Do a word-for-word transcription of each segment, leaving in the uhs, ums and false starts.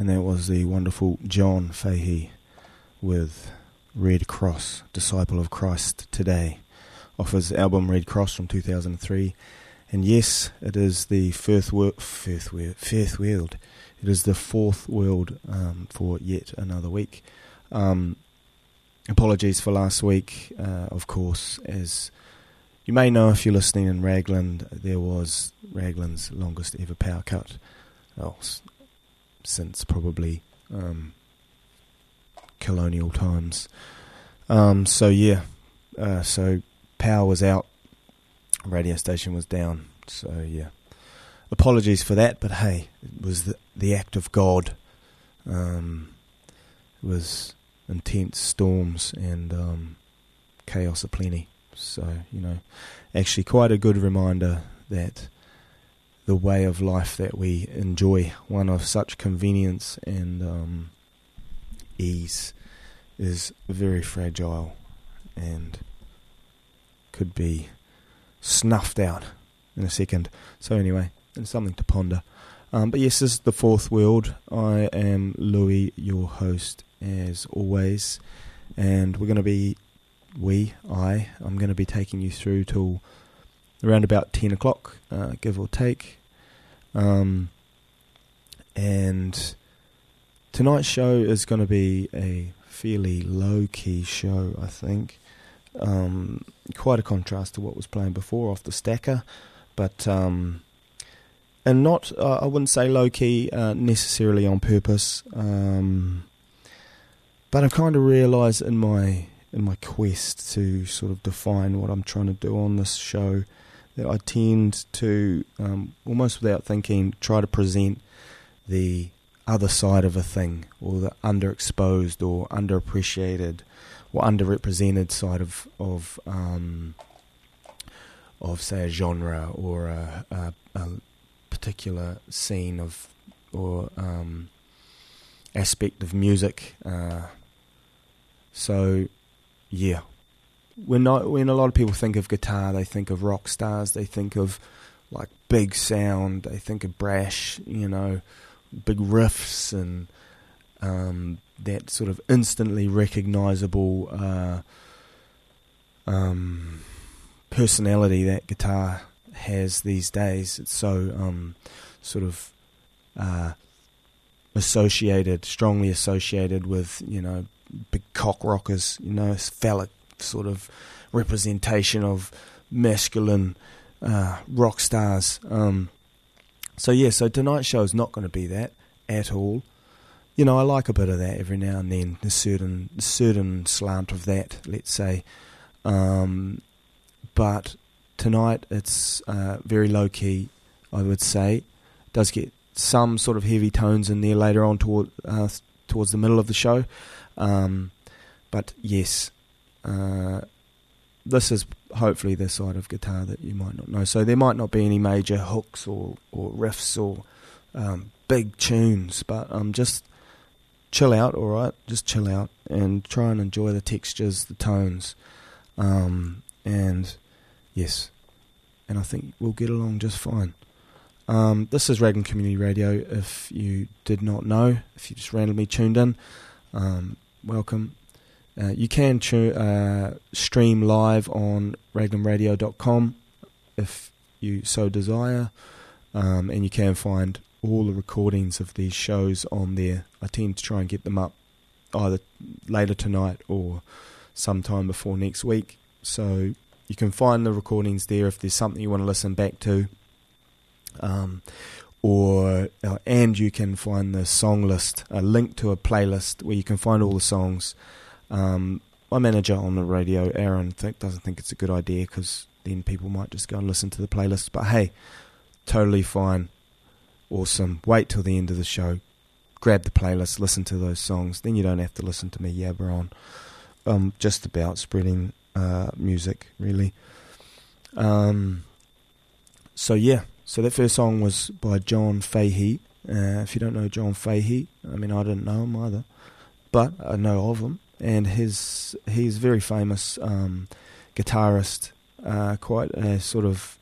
And that was the wonderful John Fahey with Red Cross, Disciple of Christ Today, off his album Red Cross from two thousand three. And yes, it is the first world, first world, first world. It is the fourth world um, for yet another week. Um, apologies for last week, uh, of course, as you may know if you're listening in Raglan, there was Raglan's longest ever power cut. Oh, since probably um, colonial times. Um, so yeah, uh, so power was out, radio station was down. So yeah, apologies for that. But hey, it was the, the act of God. Um, it was intense storms and um, chaos aplenty. So you know, actually quite a good reminder that the way of life that we enjoy, one of such convenience and um, ease, is very fragile and could be snuffed out in a second. So anyway, it's something to ponder. Um, but yes, this is the fourth world. I am Louis, your host, as always, and we're going to be, we, I, I'm going to be taking you through till around about ten o'clock, uh, give or take. Um, and tonight's show is going to be a fairly low-key show, I think. Um, quite a contrast to what was playing before off the stacker, but um, and not, uh, I wouldn't say low-key uh, necessarily on purpose, um, but I kind of realised in my in my quest to sort of define what I'm trying to do on this show that I tend to, um, almost without thinking, try to present the other side of a thing, or the underexposed or underappreciated or underrepresented side of of um, of say a genre or a, a, a particular scene of or um, aspect of music. Uh, so, yeah. When not, when a lot of people think of guitar, they think of rock stars, they think of like big sound, they think of brash, you know, big riffs and um, that sort of instantly recognisable uh, um, personality that guitar has these days. It's so um, sort of uh, associated, strongly associated with, you know, big cock rockers, you know, phallic sort of representation of masculine uh, rock stars. Um, so yeah, so tonight's show is not going to be that at all. You know, I like a bit of that every now and then, a certain a certain slant of that, let's say. Um, but tonight it's uh, very low key, I would say. It does get some sort of heavy tones in there later on toward uh, towards the middle of the show. Um, but yes. Uh, this is hopefully the side of guitar that you might not know. So there might not be any major hooks or, or riffs or um, big tunes, but um, just chill out, alright? Just chill out and try and enjoy the textures, the tones. Um, and yes, and I think we'll get along just fine. Um, this is Raglan Community Radio. If you did not know, if you just randomly tuned in, um, welcome. Uh, you can tu- uh, stream live on raglan radio dot com if you so desire, um, and you can find all the recordings of these shows on there. I tend to try and get them up either later tonight or sometime before next week, so you can find the recordings there if there's something you want to listen back to, um, or uh, and you can find the song list, a link to a playlist where you can find all the songs. Um, my manager on the radio, Aaron, th- doesn't think it's a good idea because then people might just go and listen to the playlist. But hey, totally fine. Awesome. Wait till the end of the show. Grab the playlist, listen to those songs. Then you don't have to listen to me yabber on. Um, just about spreading uh, music, really. Um, so yeah, so that first song was by John Fahey. Uh, if you don't know John Fahey, I mean, I didn't know him either, but I know of him. And his he's very famous um, guitarist, uh, quite a sort of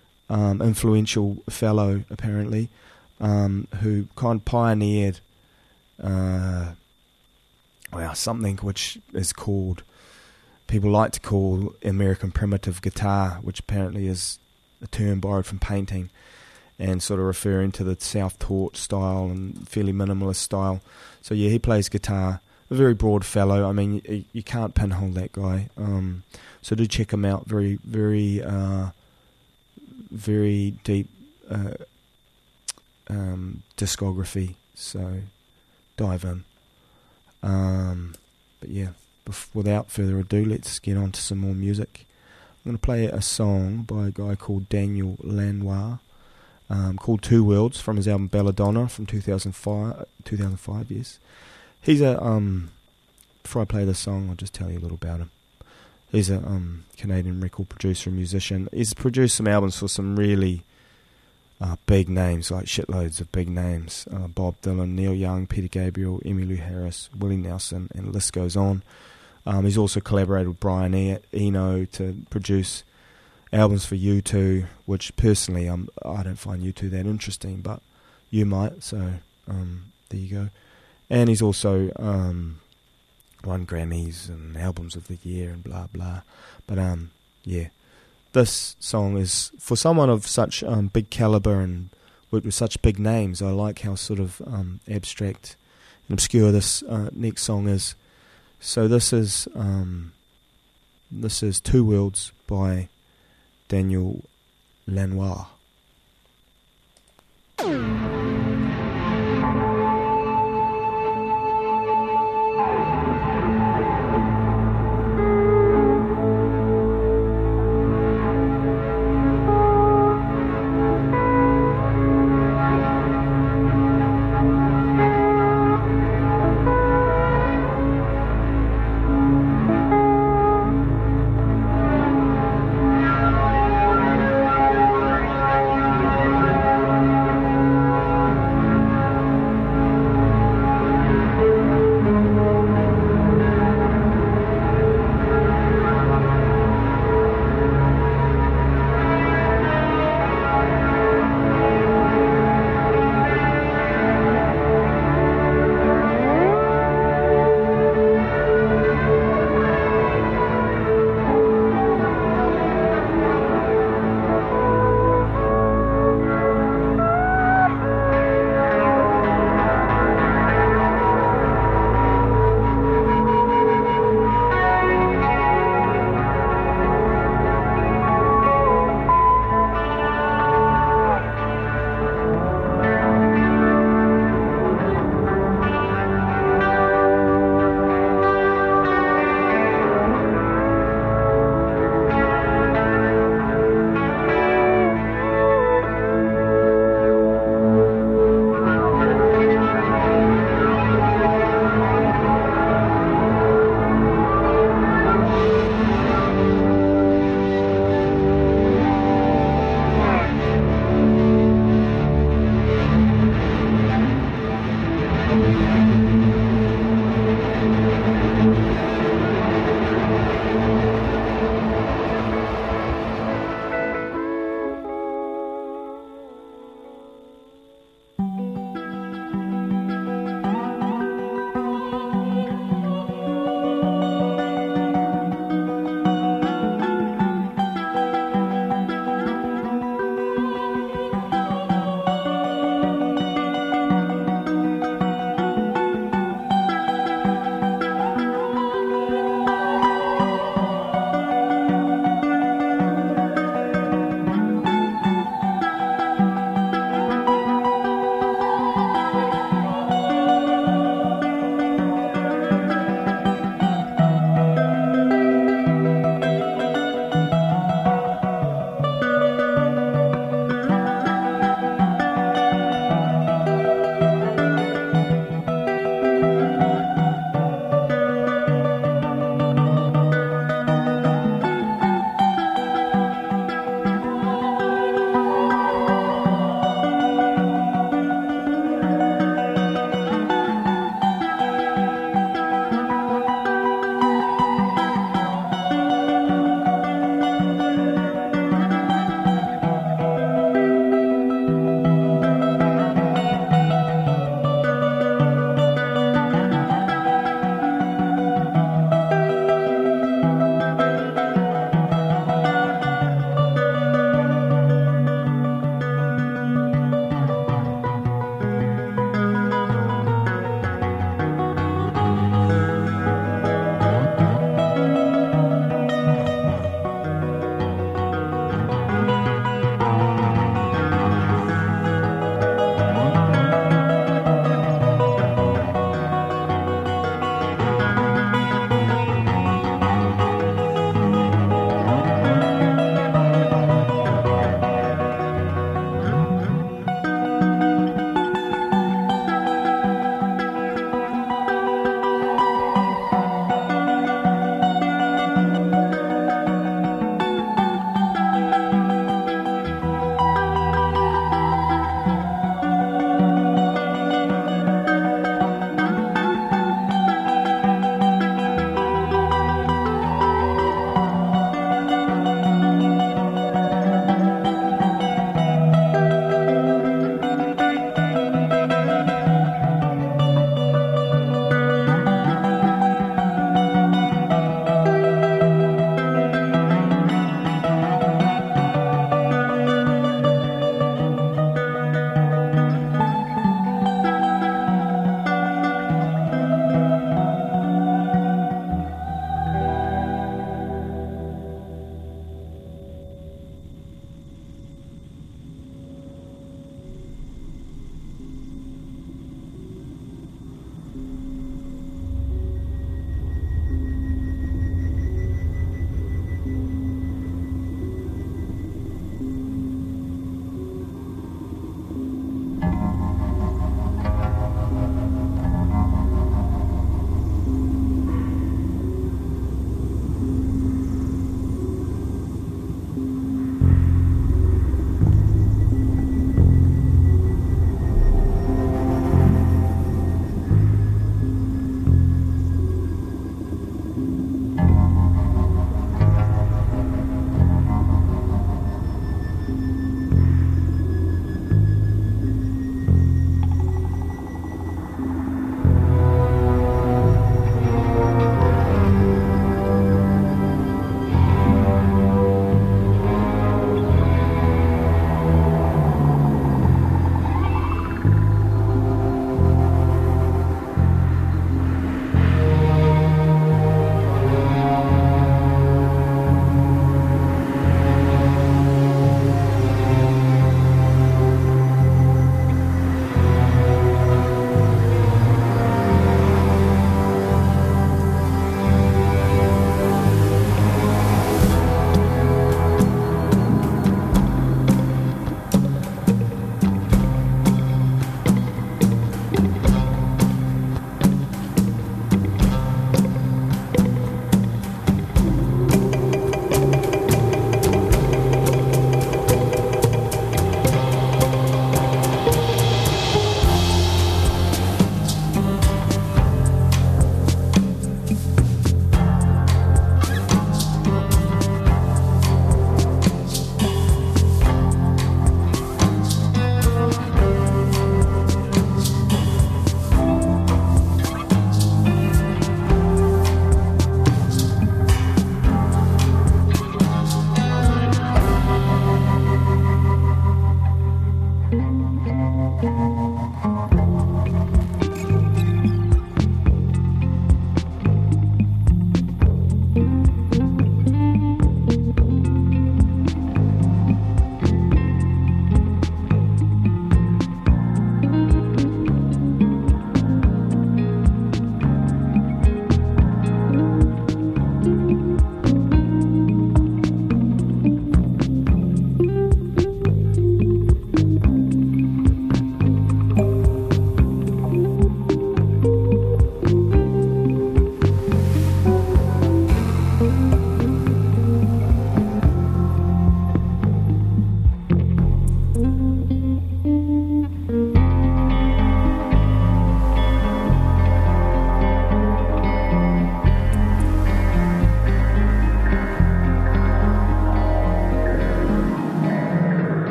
um, influential fellow, apparently, um, who kind of pioneered uh, well, something which is called, people like to call American primitive guitar, which apparently is a term borrowed from painting and sort of referring to the self-taught style and fairly minimalist style. So yeah, he plays guitar. A very broad fellow. I mean, you, you can't pinhole that guy. Um, so do check him out. Very, very, uh, very deep uh, um, discography. So dive in. Um, but yeah, bef- without further ado, let's get on to some more music. I'm going to play a song by a guy called Daniel Lanois, um, called Two Worlds, from his album Belladonna from two thousand five. two thousand five, yes. He's a, um, before I play this song, I'll just tell you a little about him. He's a um, Canadian record producer and musician. He's produced some albums for some really uh, big names, like shitloads of big names. Uh, Bob Dylan, Neil Young, Peter Gabriel, Emmylou Harris, Willie Nelson, and the list goes on. Um, he's also collaborated with Brian Eno to produce albums for U two, which personally um, I don't find U two that interesting, but you might, so um, there you go. And he's also um, won Grammys and albums of the year and blah blah. But um, yeah, this song is for someone of such um, big caliber and worked with such big names. I like how sort of um, abstract and obscure this uh, next song is. So this is um, this is Two Worlds by Daniel Lanois.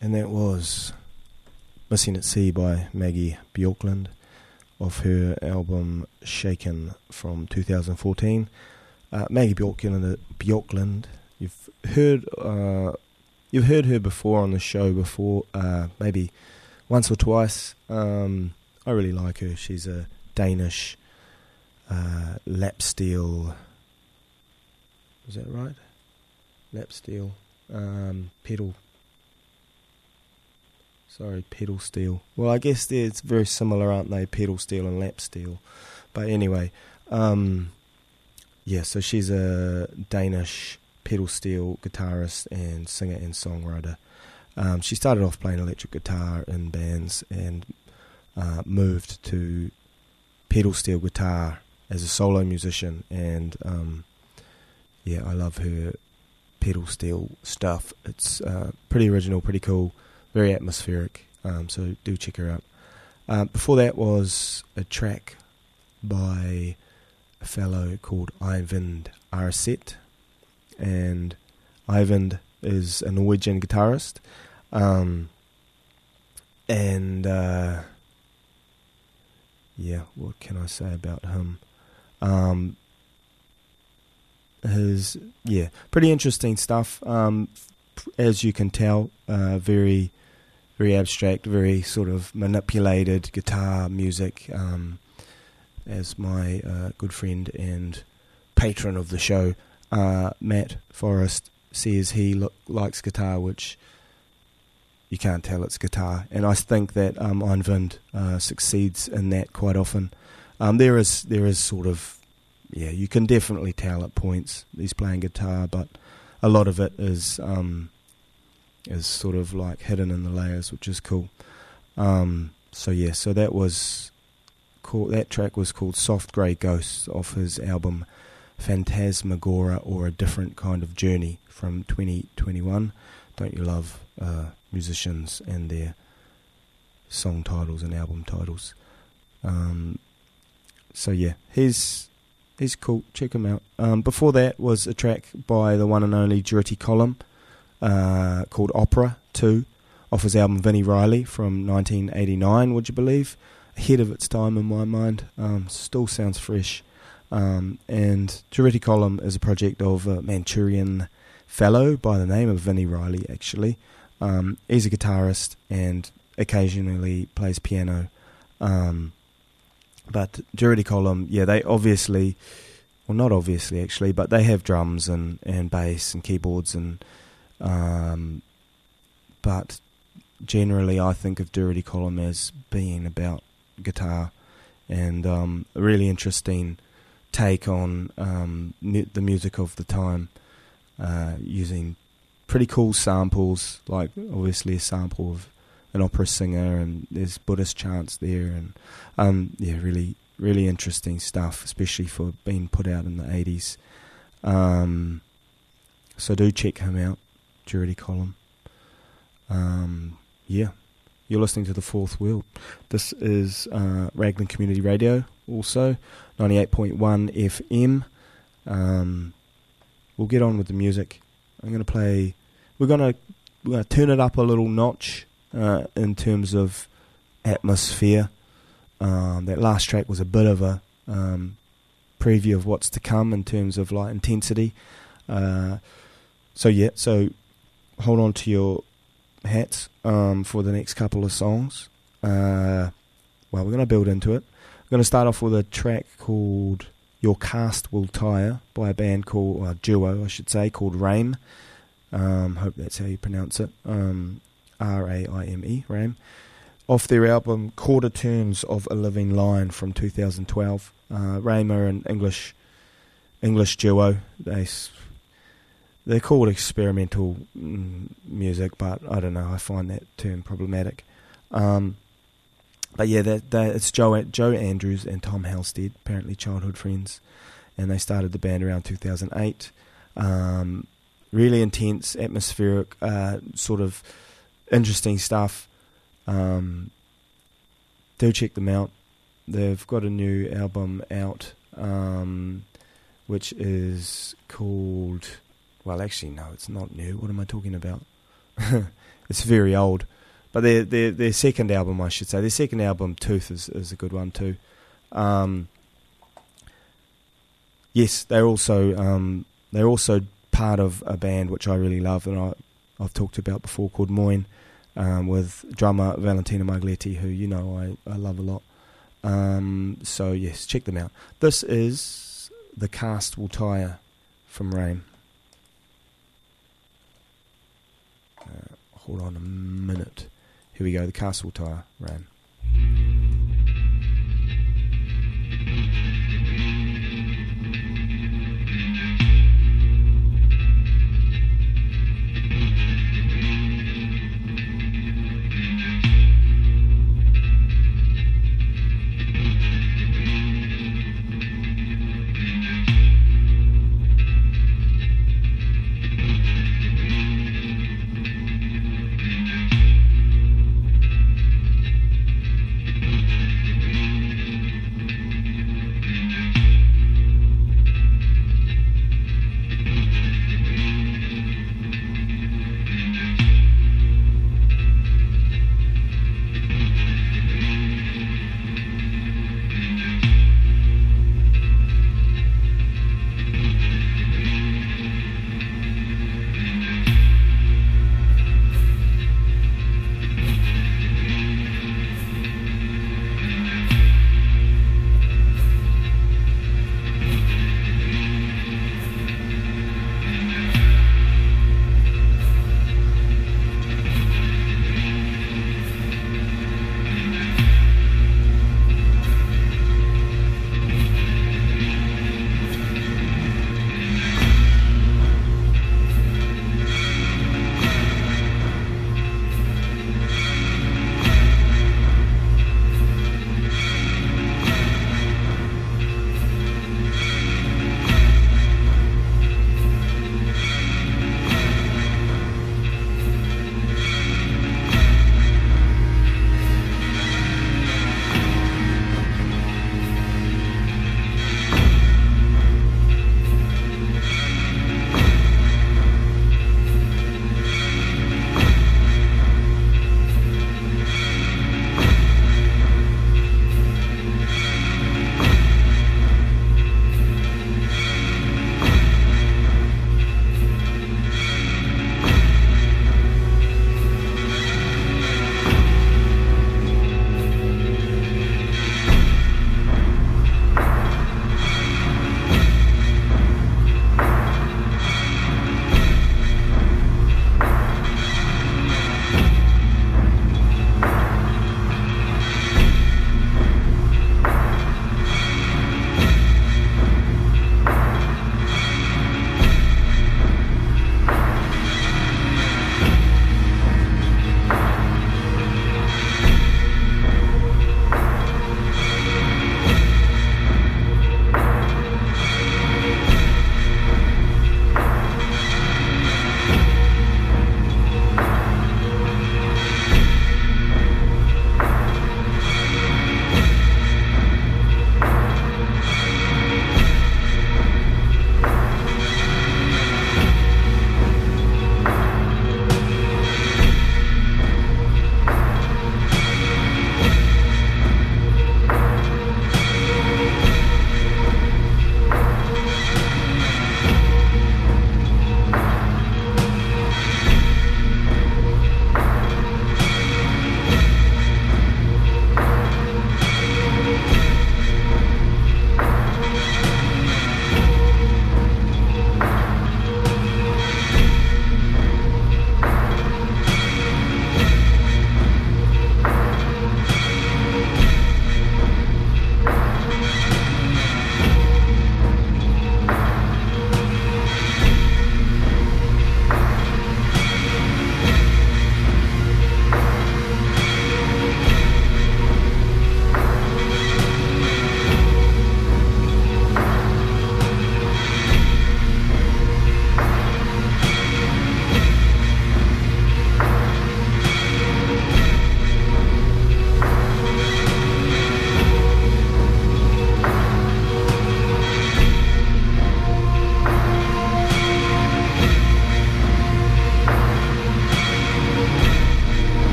And that was Missing at Sea by Maggie Bjorklund off her album Shaken from two thousand fourteen. Uh, Maggie Bjorklund, Bjorklund, you've heard uh, you've heard her before on the show before, uh, maybe once or twice. Um, I really like her. She's a Danish uh, lap steel. Is that right? Lap steel um, pedal. Sorry, pedal steel. Well, I guess it's very similar, aren't they? Pedal steel and lap steel. But anyway, um, yeah, so she's a Danish pedal steel guitarist and singer and songwriter. Um, she started off playing electric guitar in bands and uh, moved to pedal steel guitar as a solo musician. And um, yeah, I love her pedal steel stuff. It's uh, pretty original, pretty cool. Very atmospheric, um, so do check her out. Um, before that was a track by a fellow called Eivind Arset, and Eivind is a Norwegian guitarist, um, and uh, yeah, what can I say about him? Um, his yeah, pretty interesting stuff. Um, as you can tell, uh, very. Very abstract, very sort of manipulated guitar music, um, as my uh, good friend and patron of the show, uh, Matt Forrest, says he lo- likes guitar, which you can't tell it's guitar. And I think that um, Eivind uh, succeeds in that quite often. Um, there is there is sort of, yeah, you can definitely tell at points he's playing guitar, but a lot of it is... Um, is sort of like hidden in the layers, which is cool. Um, so yeah, so that was called, that track was called Soft Grey Ghosts off his album Phantasmagora, or A Different Kind of Journey, from twenty twenty-one. Don't you love uh, musicians and their song titles and album titles? Um, so yeah, he's he's cool, check him out. Um, before that was a track by the one and only Jyoti Column, Uh, called Opera two, off his album Vinnie Riley from nineteen eighty-nine, would you believe? Ahead of its time in my mind. Um, still sounds fresh. Um, and Jyoti Column is a project of a Manchurian fellow by the name of Vinnie Riley, actually. Um, he's a guitarist and occasionally plays piano. Um, but Jyoti Column, yeah, they obviously, well, not obviously actually, but they have drums and, and bass and keyboards and Um, but generally I think of Jyoti Column as being about guitar, and um, a really interesting take on um, mu- the music of the time, uh, using pretty cool samples, like obviously a sample of an opera singer, and there's Buddhist chants there, and um, yeah, really, really interesting stuff, especially for being put out in the eighties. Um, so do check him out. Jyoti Column. Um, yeah, you're listening to The Fourth Wheel. This is uh, Raglan Community Radio, also ninety-eight point one F M. Um, we'll get on with the music. I'm going to play. We're going to we're going to turn it up a little notch uh, in terms of atmosphere. Um, that last track was a bit of a um, preview of what's to come in terms of like intensity. Uh, so yeah, so. Hold on to your hats um, for the next couple of songs. Uh, well, we're going to build into it. I'm going to start off with a track called Your Cast Will Tire by a band called, uh, duo I should say, called Rame. Um, hope that's how you pronounce it. Um, R A I M E, Rame. Off their album Quarter Turns of a Living Line from two thousand twelve. Uh, Rame are an English, English duo. They... They're called experimental mm, music, but I don't know, I find that term problematic. Um, but yeah, that, that it's Joe Joe Andrews and Tom Halstead, apparently childhood friends, and they started the band around two thousand eight. Um, really intense, atmospheric, uh, sort of interesting stuff. Um, do check them out. They've got a new album out, um, which is called... Well, actually, no, it's not new. What am I talking about? it's very old. But their, their their second album, I should say, their second album, Tooth, is, is a good one too. Um, yes, they're also um, they're also part of a band which I really love, and I, I've talked about before, called Moin, um, with drummer Valentino Maglietti, who you know I, I love a lot. Um, so yes, check them out. This is The Cast Will Tire from Rain. Uh, hold on a minute. Here we go, The Cast Will Tire, Rain.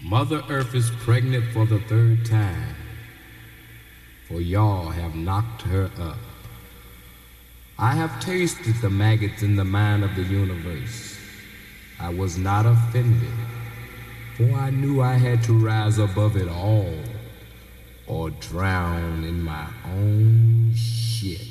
Mother Earth is pregnant for the third time, for y'all have knocked her up. I have tasted the maggots in the mind of the universe. I was not offended, for I knew I had to rise above it all, or drown in my own shit.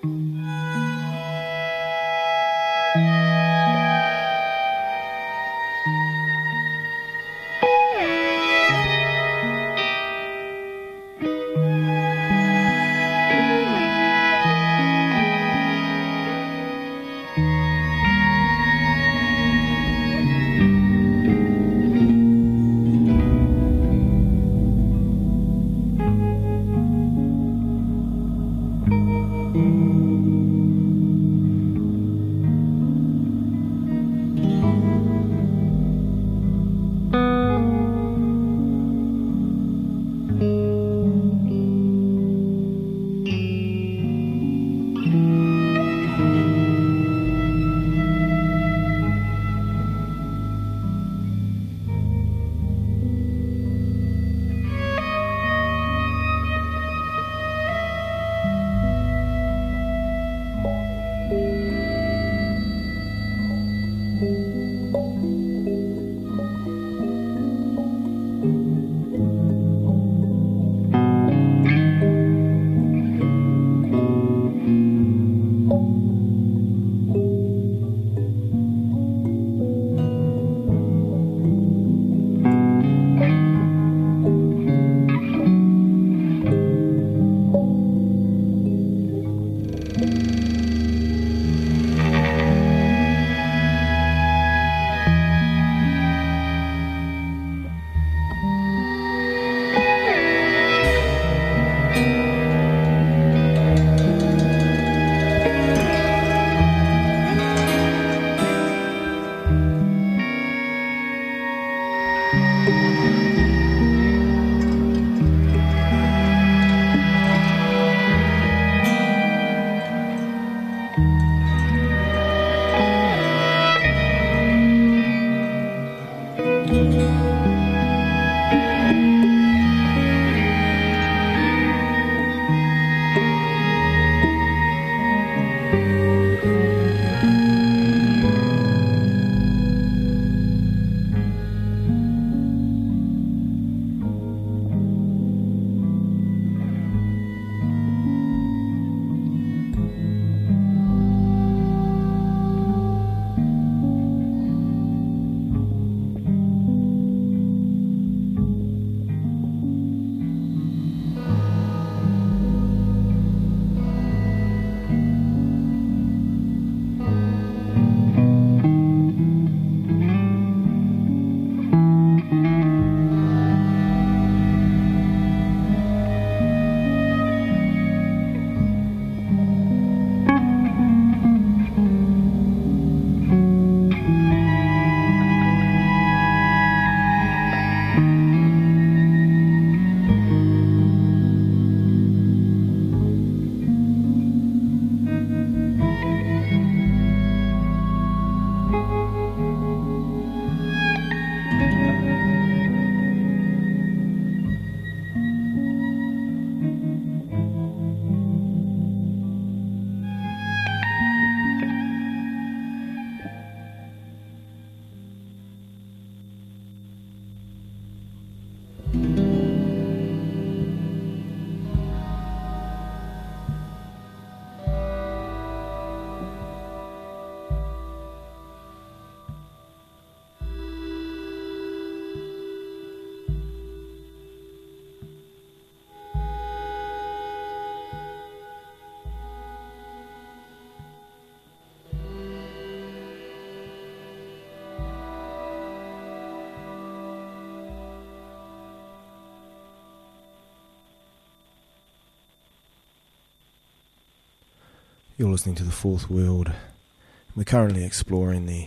You're listening to The Fourth World. We're currently exploring the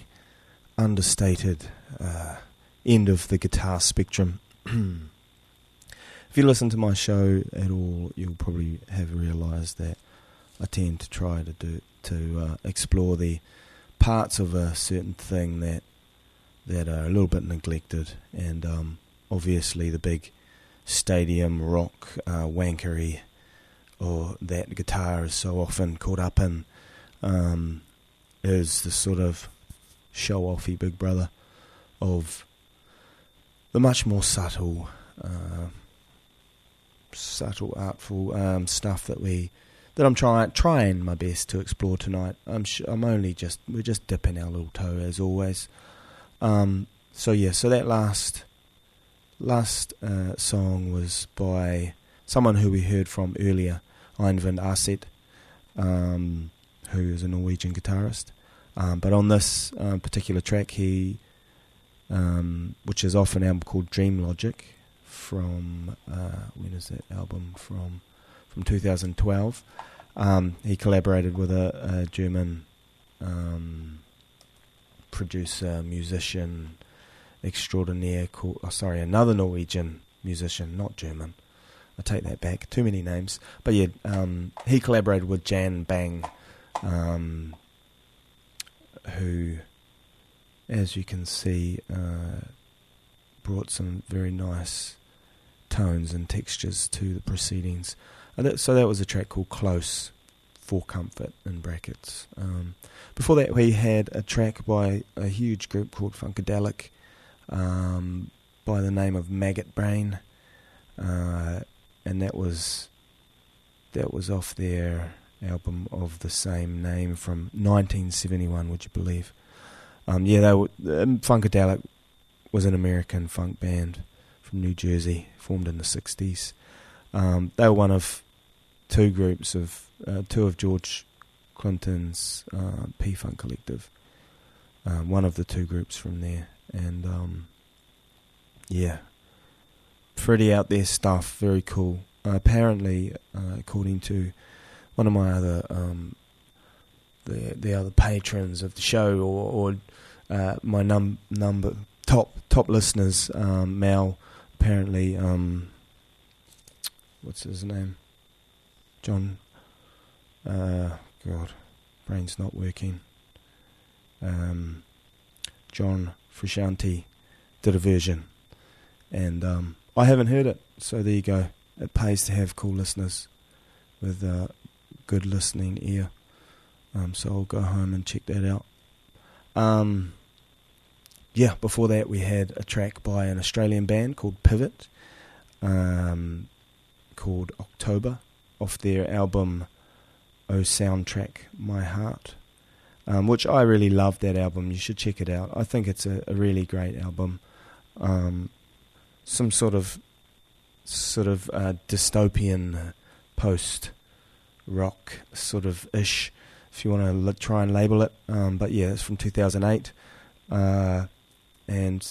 understated uh, end of the guitar spectrum. If you listen to my show at all, you'll probably have realised that I tend to try to do to uh, explore the parts of a certain thing that that are a little bit neglected, and um, obviously the big stadium rock uh, wankery, or that guitar is so often caught up in, um, is the sort of show-offy big brother of the much more subtle, uh, subtle, artful um, stuff that we that I'm trying trying my best to explore tonight. I'm sh- I'm only just we're just dipping our little toe as always. Um, so yeah, so that last last uh, song was by someone who we heard from earlier, Einvind Arset, um, who is a Norwegian guitarist. Um, but on this uh, particular track, he, um, which is off an album called Dream Logic, from uh, when is that album from? From two thousand twelve. Um, he collaborated with a, a German um, producer, musician extraordinaire called, oh sorry, another Norwegian musician, not German. I take that back. Too many names. But yeah, um, he collaborated with Jan Bang, um, who, as you can see, uh, brought some very nice tones and textures to the proceedings. And that, so that was a track called Close, for comfort in brackets. Um, before that, we had a track by a huge group called Funkadelic, um, by the name of Maggot Brain, uh, and that was that was off their album of the same name from nineteen seventy-one. Would you believe? Um, yeah, they were, um, Funkadelic was an American funk band from New Jersey, formed in the sixties. Um, they were one of two groups of uh, two of George Clinton's uh, P-Funk collective. Um, one of the two groups from there, and um, yeah, pretty out there stuff. Very cool. Uh, apparently, uh, according to one of my other um, the the other patrons of the show, or, or uh, my num number top top listeners, um, Mal, apparently. Um, What's his name? John. Uh, God, brain's not working. Um, John Frusciante did a version, and um, I haven't heard it. So there you go. It pays to have cool listeners with uh, good listening ear. Um, so I'll go home and check that out. Um, yeah. Before that, we had a track by an Australian band called Pivot. Um. Called October, off their album Oh Soundtrack My Heart, um, which I really love that album. You should check it out. I think it's a, a really great album. Um, some sort of sort of uh, dystopian post rock sort of ish, if you want to l- try and label it. Um, but yeah, it's from two thousand eight, uh, and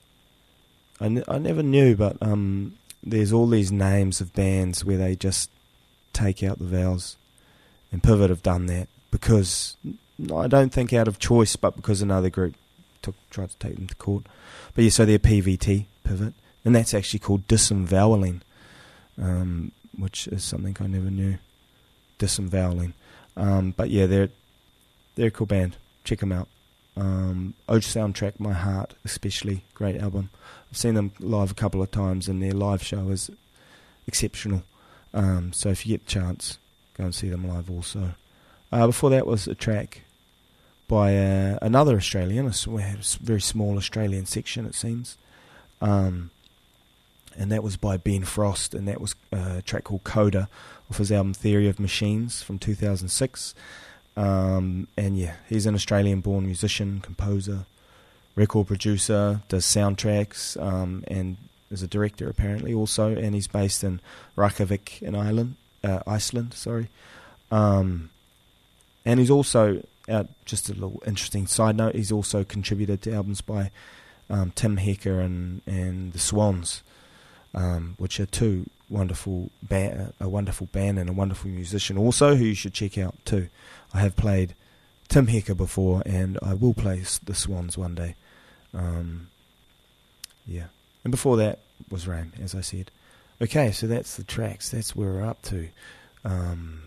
I, n- I never knew, but um. There's all these names of bands where they just take out the vowels, and Pivot have done that because, I don't think out of choice, but because another group took tried to take them to court. But yeah, so they're P V T, Pivot, and that's actually called disemvoweling, um, which is something I never knew, disemvoweling. Um, but yeah, they're they're a cool band. Check them out. Um, Oh Soundtrack My Heart, especially great album. I've seen them live a couple of times, and their live show is exceptional. Um, so if you get the chance, go and see them live also. Uh, before that was a track by uh, another Australian, a very small Australian section it seems, um, and that was by Ben Frost, and that was a track called Coda off his album Theory of Machines from two thousand six. Um, and yeah, he's an Australian-born musician, composer, record producer, does soundtracks, um, and is a director apparently also. And he's based in Reykjavik in Ireland, uh, Iceland. Sorry, um, and he's also uh, just a little interesting side note. He's also contributed to albums by um, Tim Hecker and and the Swans, um, which are two wonderful ba- a wonderful band and a wonderful musician also, who you should check out too. I have played Tim Hecker before, and I will play the Swans one day. Um, yeah. And before that was Ram, as I said. Okay, so that's the tracks. That's where we're up to. Um,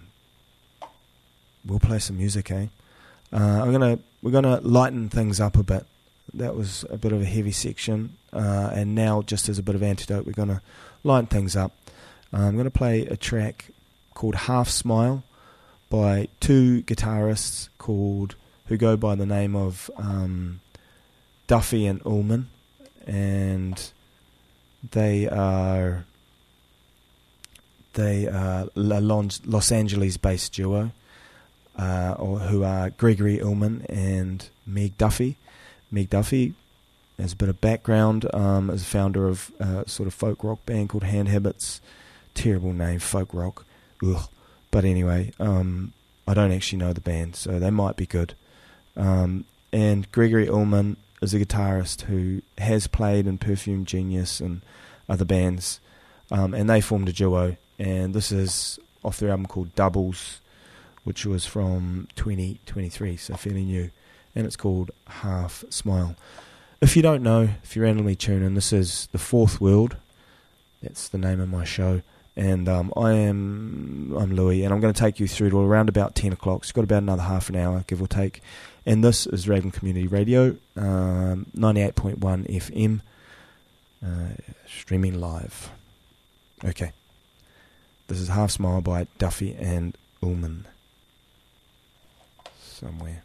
we'll play some music, eh? Uh, I'm gonna we're gonna lighten things up a bit. That was a bit of a heavy section, uh, and now just as a bit of antidote, we're gonna lighten things up. Uh, I'm gonna play a track called Half Smile by two guitarists called who go by the name of um, Duffy and Ullman, and they are they are a Los Angeles-based duo, uh, or who are Gregory Ullman and Meg Duffy. Meg Duffy has a bit of background, um, as a founder of a sort of folk rock band called Hand Habits. Terrible name, folk rock. Ugh. But anyway, um, I don't actually know the band, so they might be good. Um, and Gregory Ullman is a guitarist who has played in Perfume Genius and other bands, um, and they formed a duo, and this is off their album called Doubles, which was from twenty twenty-three, so fairly new, and it's called Half Smile. If you don't know, if you randomly tune in, this is The Fourth World. That's the name of my show. And um, I am I'm Louis, and I'm going to take you through to around about ten o'clock. It's got about another half an hour, give or take. And this is Raglan Community Radio, um, ninety-eight point one F M, uh, streaming live. Okay. This is Half Smile by Duffy and Ullman. Somewhere.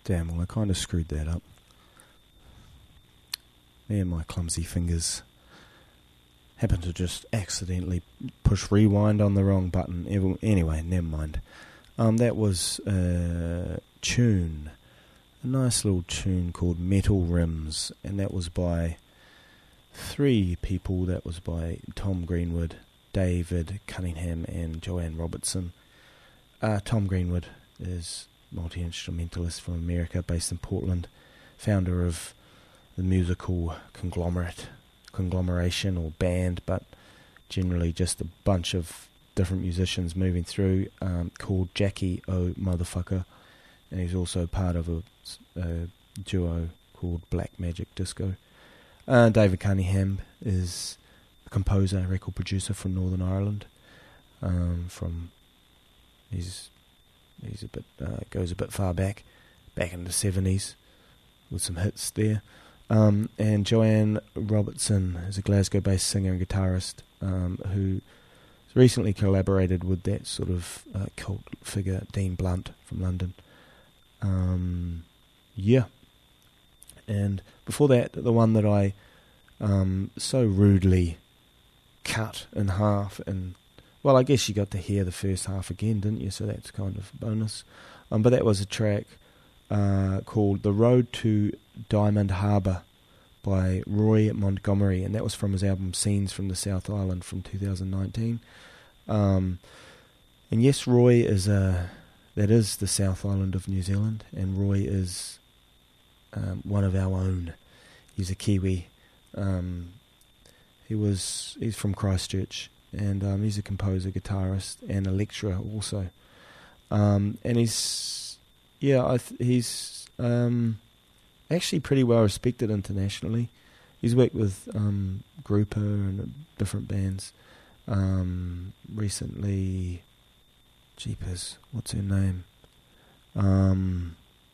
Damn, well, I kind of screwed that up. Me and my clumsy fingers happened to just accidentally push rewind on the wrong button. Anyway, never mind. Um, that was a tune, a nice little tune called Metal Rims, and that was by three people. That was by Tom Greenwood, David Cunningham, and Joanne Robertson. Uh, Tom Greenwood is multi-instrumentalist from America, based in Portland, founder of the musical conglomerate, conglomeration or band, but generally just a bunch of different musicians moving through, um, called Jackie O Motherfucker, and he's also part of a, a duo called Black Magic Disco. Uh, David Cunningham is a composer, record producer from Northern Ireland. Um, from he's He's a bit uh, goes a bit far back, back in the seventies, with some hits there. Um, and Joanne Robertson is a Glasgow-based singer and guitarist um, who recently collaborated with that sort of uh, cult figure Dean Blunt from London. Um, yeah. And before that, the one that I um, so rudely cut in half and. Well, I guess you got to hear the first half again, didn't you? So that's kind of a bonus. Um, but that was a track uh, called The Road to Diamond Harbour by Roy Montgomery, and that was from his album Scenes from the South Island from two thousand nineteen. Um, and yes, Roy is a, that is the South Island of New Zealand, and Roy is um, one of our own. He's a Kiwi. Um, he was he's from Christchurch. And um, he's a composer, guitarist, and a lecturer also. Um, and he's, yeah, I th- he's um, actually pretty well respected internationally. He's worked with um, Grouper and different bands. Um, recently, jeepers, what's her name? Um,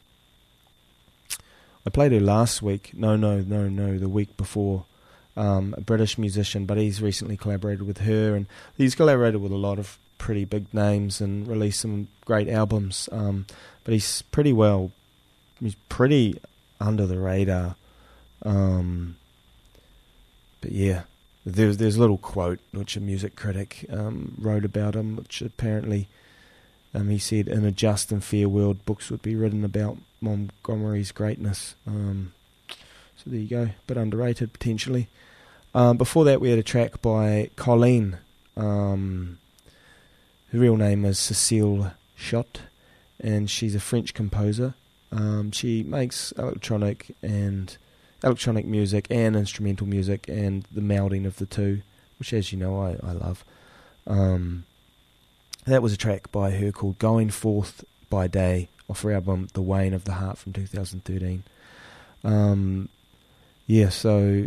I played her last week. No, no, no, no, the week before. Um, a British musician, but he's recently collaborated with her, and he's collaborated with a lot of pretty big names and released some great albums. Um, but he's pretty well, he's pretty under the radar. Um, but yeah, there's there's a little quote which a music critic um, wrote about him, which apparently um, he said, "In a just and fair world, books would be written about Montgomery's greatness." Um, so there you go, but underrated potentially. Um, before that, we had a track by Colleen. Um, her real name is Cécile Schott, and she's a French composer. Um, she makes electronic and electronic music and instrumental music, and the melding of the two, which, as you know, I, I love. Um, that was a track by her called "Going Forth by Day" off her album "The Wane of the Heart" from two thousand thirteen. Um, yeah, so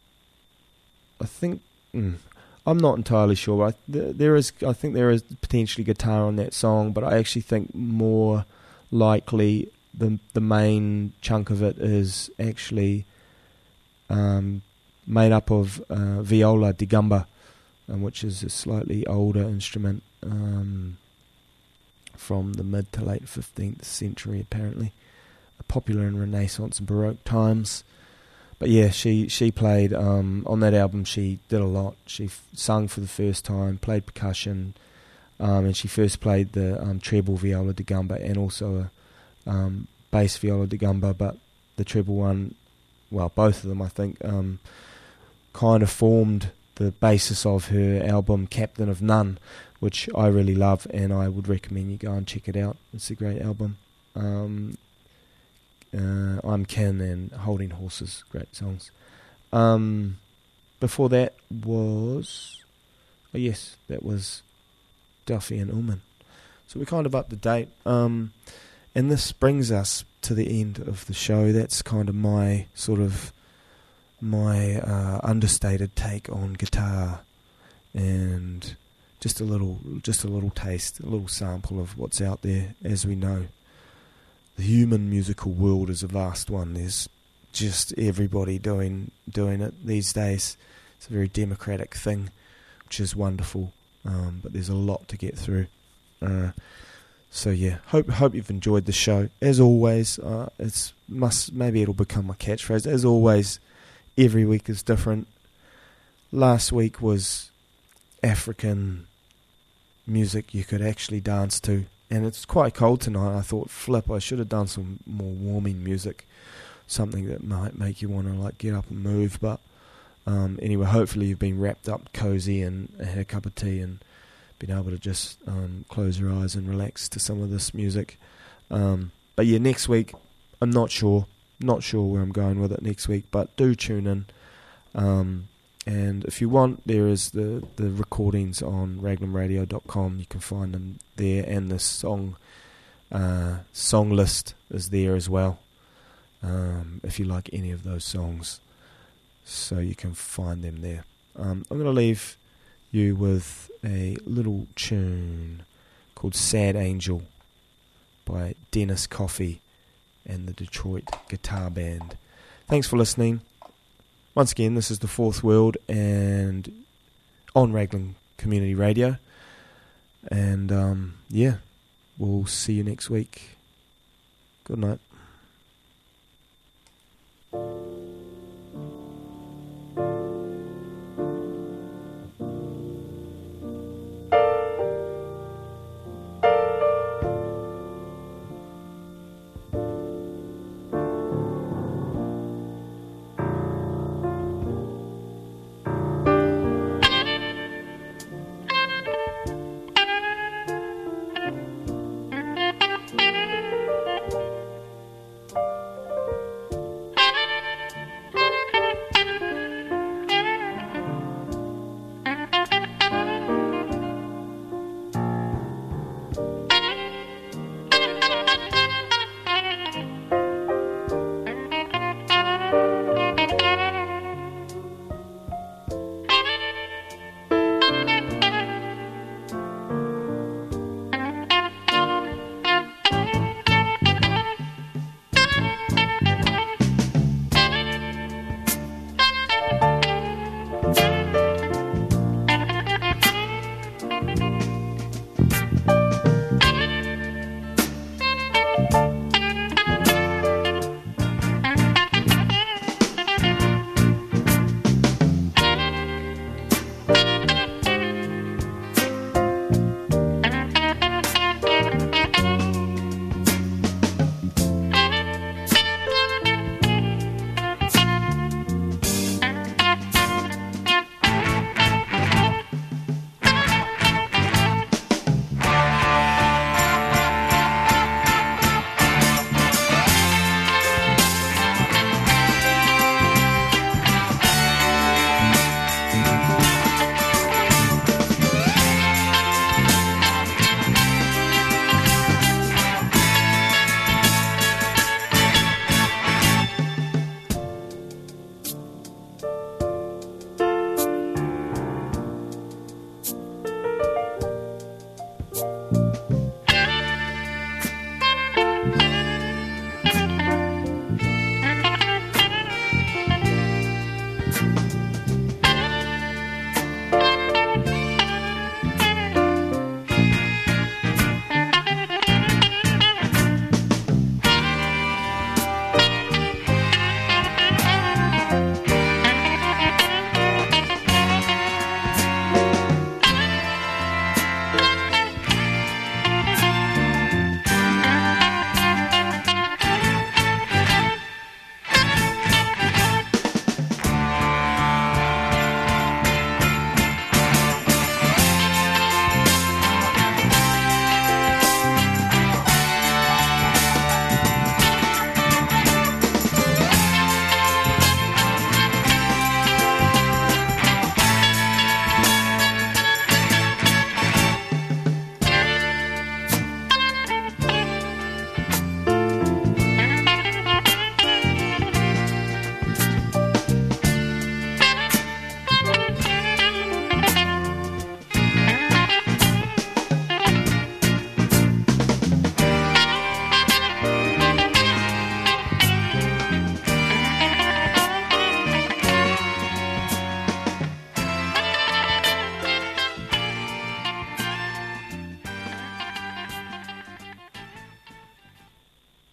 I think mm, I'm not entirely sure. But I, th- there is, I think there is potentially guitar on that song, but I actually think more likely the the main chunk of it is actually um, made up of uh, viola da gamba, um, which is a slightly older instrument um, from the mid to late fifteenth century, apparently, popular in Renaissance and Baroque times. But yeah, she she played um, on that album. She did a lot. She f- sung for the first time, played percussion, um, and she first played the um, treble viola da gamba and also a um, bass viola da gamba. But the treble one, well, both of them, I think, um, kind of formed the basis of her album Captain of None, which I really love, and I would recommend you go and check it out. It's a great album. Um, Uh, I'm Ken and Holding Horses, great songs. Um, before that was, oh yes, that was Duffy and Ullman. So we're kind of up to date. Um, and this brings us to the end of the show. That's kind of my sort of, my uh, understated take on guitar, and just a little, just a little taste, a little sample of what's out there, as we know. The human musical world is a vast one. There's just everybody doing doing it these days. It's a very democratic thing, which is wonderful. Um, but there's a lot to get through. Uh, So yeah, hope hope you've enjoyed the show. As always, uh, it's must maybe it'll become my catchphrase. As always, every week is different. Last week was African music you could actually dance to, and it's quite cold tonight. I thought, flip, I should have done some more warming music, something that might make you want to like get up and move. But um, anyway, hopefully you've been wrapped up cozy and had a cup of tea and been able to just um, close your eyes and relax to some of this music. Um, but yeah, next week, I'm not sure, not sure where I'm going with it next week, but do tune in. Um, and if you want, there is the, the recordings on ragnum radio dot com. You can find them there, and the song uh, song list is there as well, um, if you like any of those songs. So you can find them there. Um, I'm going to leave you with a little tune called Sad Angel by Dennis Coffey and the Detroit Guitar Band. Thanks for listening. Once again, this is The Fourth World and on Raglan Community Radio. And um, yeah, we'll see you next week. Good night.